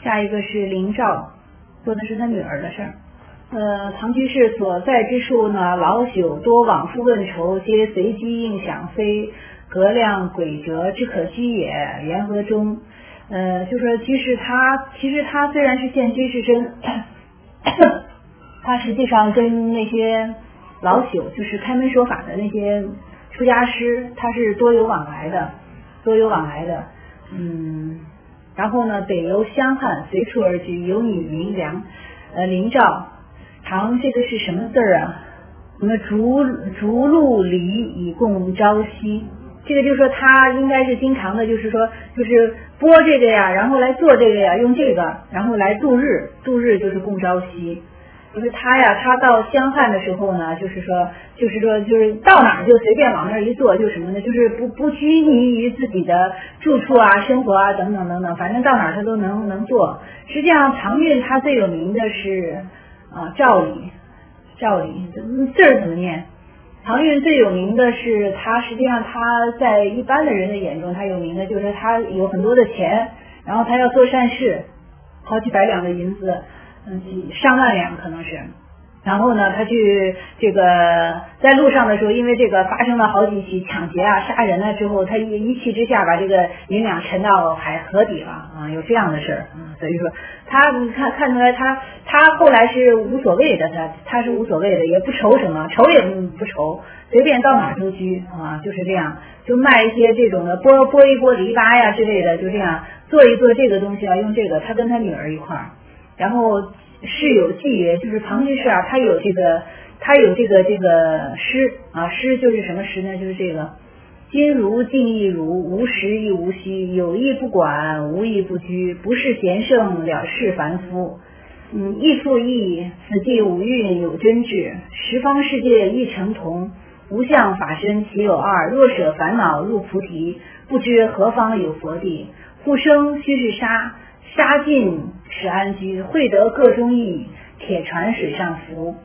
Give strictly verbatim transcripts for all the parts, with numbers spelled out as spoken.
下一个是林兆，说的是他女儿的事儿。呃，唐居士所在之处呢，老朽多往复问愁，皆随机应想，非格量诡折之可居也。言何中？呃，就说居士他其实他虽然是现居士身，他实际上跟那些老朽，就是开门说法的那些出家师，他是多有往来的，多有往来的。嗯，然后呢，北游湘汉，随处而居，有女名梁，呃，林兆。唐这个是什么字儿啊？什么竹竹露梨以供朝夕？这个就是说他应该是经常的，就是说就是播这个呀，然后来做这个呀，用这个，然后来度日，度日就是供朝夕。就是他呀，他到湘汉的时候呢，就是说，就是说，就是到哪儿就随便往那儿一坐，就什么呢？就是不不拘泥于自己的住处啊、生活啊等等等等，反正到哪儿他都能能做。实际上，唐韵他最有名的是啊赵理，赵理字儿怎么念？唐韵最有名的是他，实际上他在一般的人的眼中，他有名的就是他有很多的钱，然后他要做善事，好几百两的银子。嗯，上万两可能是，然后呢，他去这个在路上的时候，因为这个发生了好几起抢劫啊、杀人啊之后，他一一气之下把这个银两沉到海河底了啊，有这样的事儿。嗯，所以说他看看出来他他后来是无所谓的，他他是无所谓的，也不愁什么，愁也不愁，随便到哪儿都居啊，就是这样，就卖一些这种的剥剥一剥篱笆呀之类的，就这样做一做这个东西啊，用这个，他跟他女儿一块儿。然后是有契约，就是唐居士啊，他有这个，他有这个这个诗啊，诗就是什么诗呢？就是这个今如尽亦如，无时亦无虚，有意不管，无意不居，不是贤圣，了事凡夫。嗯，亦复亦，此地五蕴有真挚，十方世界亦成同，无相法身其有二，若舍烦恼入菩提，不知何方有佛地。复生须是沙，沙尽是安居，会得各中意，铁船水上浮。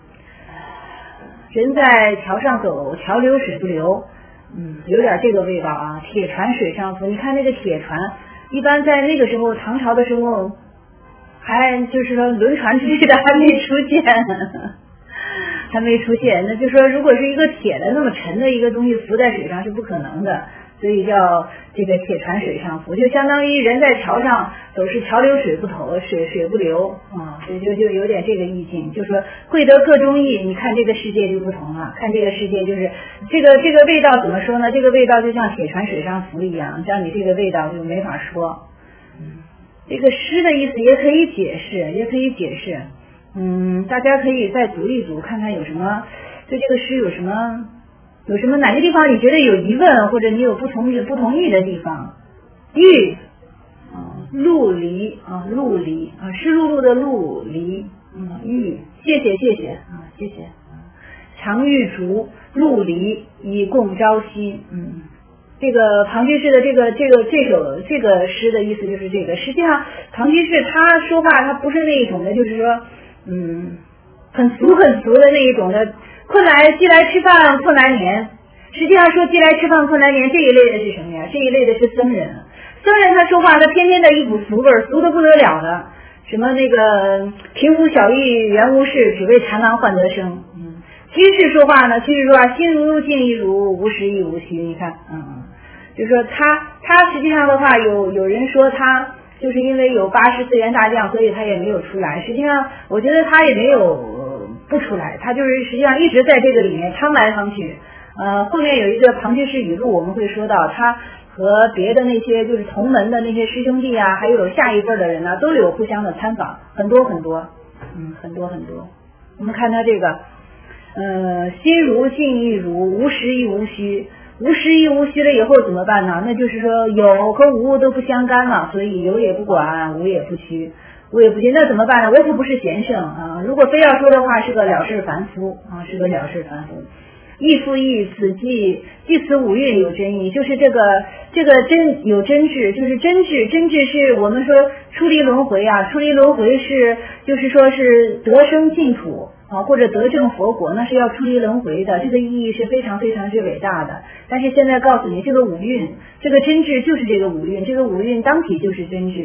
人在桥上走，桥流水不流，嗯，有点这个味道啊。铁船水上浮，你看那个铁船，一般在那个时候，唐朝的时候，还就是说轮船之类的还没出现，还没出现。那就说，如果是一个铁的那么沉的一个东西浮在水上是不可能的。所以叫这个铁船水上浮，就相当于人在桥上走是桥流水不投，水水不流啊，所以就就有点这个意境，就说会得各中意。你看这个世界就不同了，看这个世界就是这个这个味道怎么说呢？这个味道就像铁船水上浮一样，像你这个味道就没法说。嗯，这个诗的意思也可以解释，也可以解释。嗯，大家可以再读一读，看看有什么对这个诗有什么。有什么哪个地方你觉得有疑问，或者你有不同意不同意的地方？玉啊，陆离啊，陆离啊，湿漉漉的陆离，嗯，玉，谢谢谢谢啊，谢谢。常玉竹，陆离，以供朝夕。嗯，这个唐居士的这个这个这首这个诗的意思就是这个。实际上，唐居士他说话他不是那一种的，就是说，嗯，很俗很俗的那一种的。困来饥来吃饭困来眠，实际上说饥来吃饭困来眠这一类的是什么呀？这一类的是僧人。僧人他说话他天天的一股俗味儿，俗的不得了的。什么那个贫无小欲原无事，只为禅堂换得生。嗯，居士说话呢，居士说话心如静亦如，无时亦无虚。你看，嗯，就是说他他实际上的话，有有人说他就是因为有八十四员大将，所以他也没有出来。实际上，我觉得他也没有。不出来，他就是实际上一直在这个里面趟来趟去。呃，后面有一个唐居士语录，我们会说到他和别的那些就是同门的那些师兄弟啊，还有下一辈的人呢，都有互相的参访，很多很多，嗯，很多很多。我们看他这个，呃，心如静亦如，无时亦无虚。无时亦无虚了以后怎么办呢？那就是说有和无都不相干了，所以有也不管，无也不虚。我也不行，那怎么办呢？我可不是贤圣啊！如果非要说的话，是个了事凡夫啊，是个了事凡夫。亦复亦，此即即此五蕴有真意，就是这个这个真有真智，就是真智，真智是我们说出离轮回啊，出离轮回是就是说是得生净土啊，或者得证佛果，那是要出离轮回的，这个意义是非常非常之伟大的。但是现在告诉你，这个五蕴，这个真智就是这个五蕴，这个五蕴当体就是真智。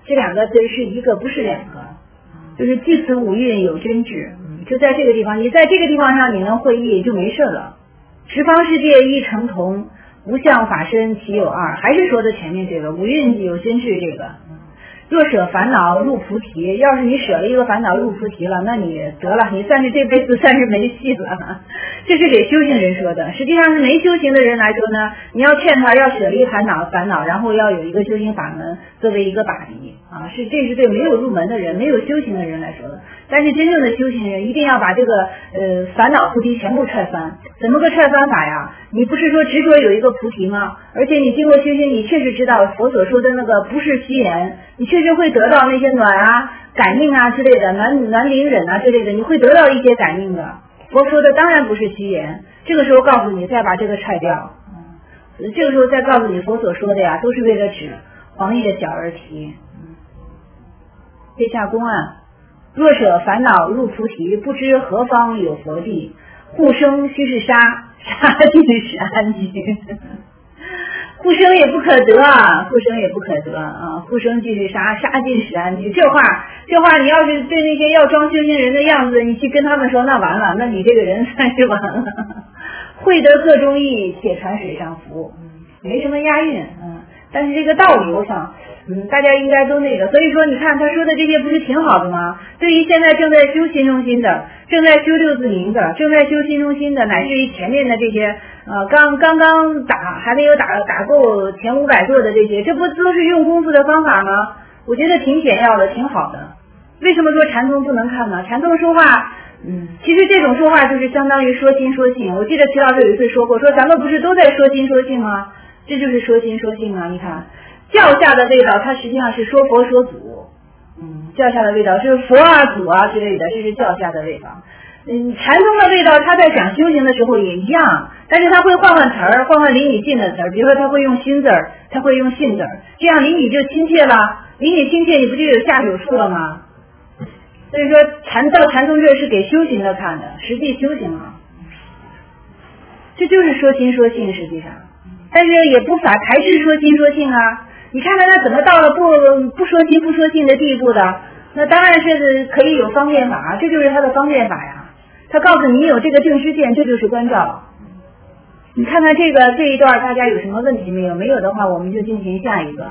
这两个对是一个，不是两个，就是具此五蕴有真智，就在这个地方，你在这个地方上你能会意就没事了。十方世界一成同，无相法身其有二，还是说的前面这个五蕴有真智这个。若舍烦恼入菩提，要是你舍了一个烦恼入菩提了，那你得了，你算是这辈子算是没戏了。这是给修行人说的，实际上是没修行的人来说呢，你要劝他要舍离烦恼烦恼，然后要有一个修行法门作为一个把力啊，是这是对没有入门的人、没有修行的人来说的。但是真正的修行人一定要把这个呃烦恼菩提全部踹翻。怎么个踹翻法呀？你不是说执着有一个菩提吗？而且你经过修行，你确实知道佛所说的那个不是虚言，你确实会得到那些暖啊、感应啊之类的，暖暖灵忍啊之类的，你会得到一些感应的。佛说的当然不是虚言，这个时候告诉你再把这个踹掉，嗯，这个时候再告诉你佛所说的呀，都是为了指黄叶小儿啼。接下公案。若舍烦恼入菩提，不知何方有佛地，护生须是杀，杀尽是安居。护生也不可得啊，护生也不可得啊，护生即是杀，杀尽是安居。这话这话你要是对那些要装修行人的样子，你去跟他们说，那完了，那你这个人算是完了。会得各中意，且传水上浮，没什么押韵，嗯，但是这个道理我想嗯，大家应该都那个，所以说你看他说的这些不是挺好的吗？对于现在正在修心中心的，正在修六字明的，正在修心中心的，乃至于前面的这些呃刚刚刚打还没有打打够前五百座的这些，这不都是用功夫的方法吗？我觉得挺简要的，挺好的。为什么说禅宗不能看呢？禅宗说话嗯，其实这种说话就是相当于说心说性。我记得齐老师有一次说过，说咱们不是都在说心说性吗？这就是说心说性啊！你看教下的味道，它实际上是说佛说祖，嗯，教下的味道是佛啊祖啊之类的，这是教下的味道。嗯，禅宗的味道，他在讲修行的时候也一样，但是他会换换词儿，换换离你近的词儿，比如说他会用心字儿，他会用信字儿，这样离你就亲切了，离你亲切，你不就有下手处了吗？所以说禅道禅宗这是给修行的看的，实际修行啊，这就是说心说性，实际上，但是也不法排斥说心说性啊。你看看他怎么到了不不说心不说性的地步的？那当然是可以有方便法，这就是他的方便法呀。他告诉你有这个定知见，这就是关照。你看看这个这一段大家有什么问题没有？没有的话，我们就进行下一个。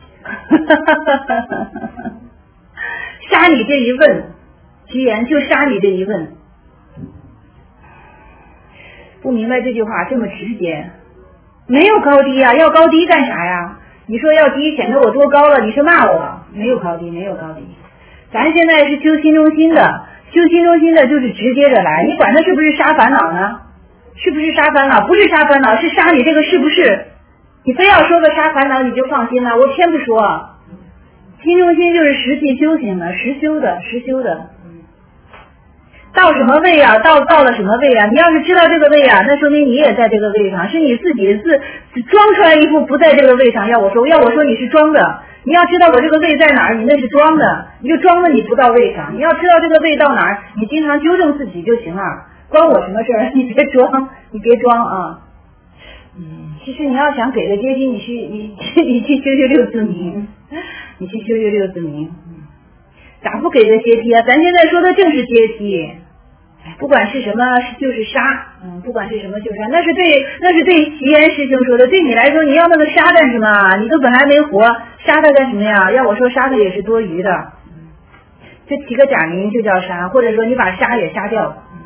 杀你这一问，居然就杀你这一问。不明白这句话这么直接，没有高低啊，要高低干啥呀？你说要低显得我多高了，你是骂我？没有高低，没有高低。咱现在是修心中心的，修心中心的就是直接的来，你管它是不是杀烦恼呢？是不是杀烦恼？不是杀烦恼，是杀你这个是不是？你非要说个杀烦恼你就放心了，我偏不说。心中心就是实际修行的，实修的，实修的。到什么位啊？到到了什么位啊？你要是知道这个位啊，那说明你也在这个位上，是你自己自装出来一副不在这个位上。要我说，要我说你是装的。你要知道我这个位在哪儿，你那是装的，你就装的你不到位上。你要知道这个位到哪儿，你经常纠正自己就行了，关我什么事儿？你别装，你别装啊。嗯，其实你要想给个阶梯，你去你你去修修六字明，你去修修六字明。咋不给个阶梯啊？咱现在说的正是阶梯，不管是什么就是杀，嗯，不管是什么就是杀，那是对那是对齐岩师兄说的。对你来说，你要那个杀干什么？你都本来没活，杀他干什么呀？要我说，杀他也是多余的，就起个假名就叫杀，或者说你把杀也杀掉。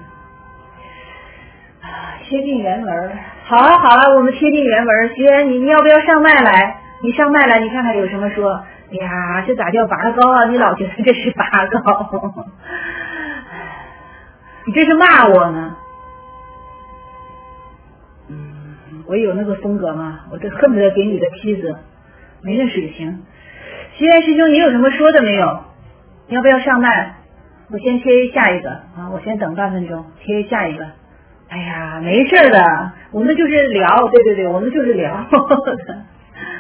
啊，贴近原文，好啊好啊，我们贴近原文。齐岩，你你要不要上麦来？你上麦来，你看看有什么说。哎呀，这咋叫拔高啊？你老觉得这是拔高，你这是骂我呢？嗯，我有那个风格吗？我这恨不得给你个梯子，没那水平。徐元师兄，你有什么说的没有？你要不要上麦？我先贴下一个啊，我先等半分钟，贴下一个。哎呀，没事的，我们就是聊，对对对，我们就是聊。